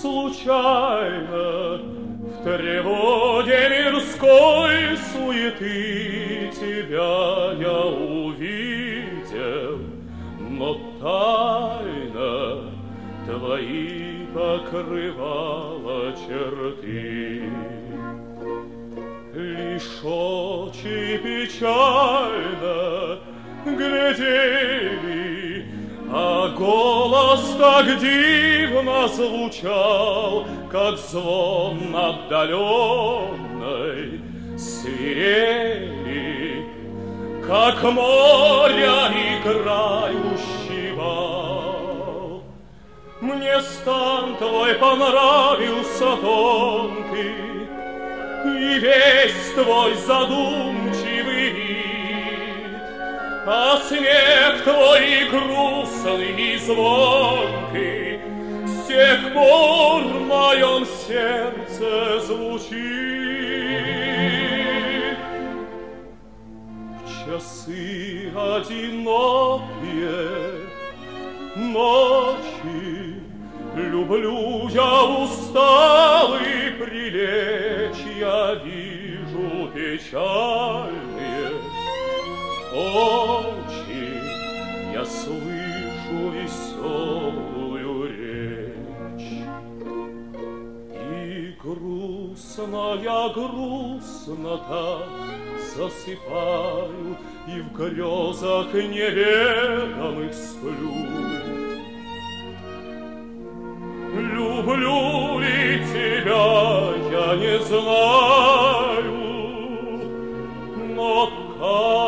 случайно в тревоге мирской суеты тебя я увидел, но тайна твои покрывала черты. Лишь очи печально глядели, а голос так дивно звучал, как звон отдаленной свирели, как море играющий вал. Мне стан твой понравился тонкий, и весь твой задумчивый вид, а смех твой грустный и звонкий с тех пор в моем сердце звучит. В часы одинокие ночи люблю я усталый прилечь, я вижу печальные очи, я слышу веселую речь. И грустно я грустно так засыпаю, и в грезах неведомых сплю. Люблю ли тебя, я не знаю, но как